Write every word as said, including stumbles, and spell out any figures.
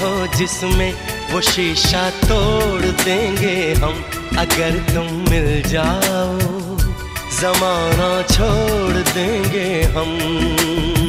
हो जिसमें वो शीशा तोड़ देंगे हम। अगर तुम मिल जाओ जमाना छोड़ देंगे हम।